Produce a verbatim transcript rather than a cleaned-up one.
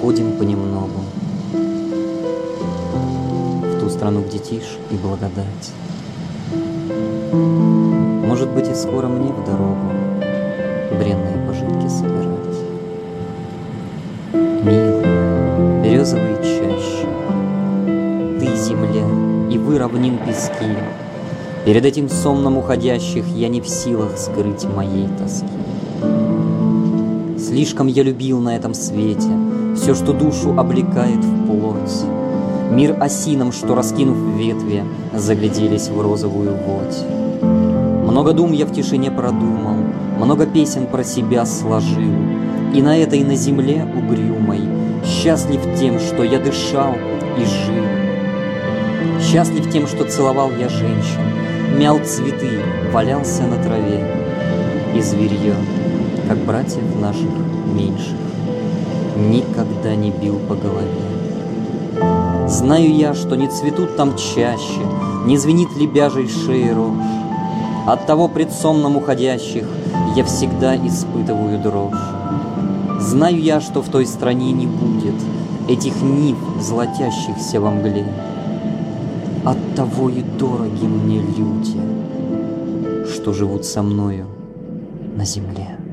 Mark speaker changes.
Speaker 1: уходим понемногу в ту страну, где тишь и благодать. Может быть, и скоро мне в дорогу бренные пожитки собирать. Милые березовые чащи, ты земля, и вы равнин пески. Перед этим сомном уходящих я не в силах скрыть моей тоски. Слишком я любил на этом свете все, что душу облекает в плоть. Мир осинам, что, раскинув ветви, загляделись в розовую водь. Много дум я в тишине продумал, много песен про себя сложил, и на этой на земле угрюмой счастлив тем, что я дышал и жил. Счастлив тем, что целовал я женщин, мял цветы, валялся на траве, и зверье, как братьев наших меньших, никогда не бил по голове. Знаю я, что не цветут там чаще, не звенит лебяжий шеи рожь. Оттого пред сомном уходящих я всегда испытываю дрожь. Знаю я, что в той стране не будет этих нив, золотящихся во мгле. Оттого и дороги мне люди, что живут со мною на земле.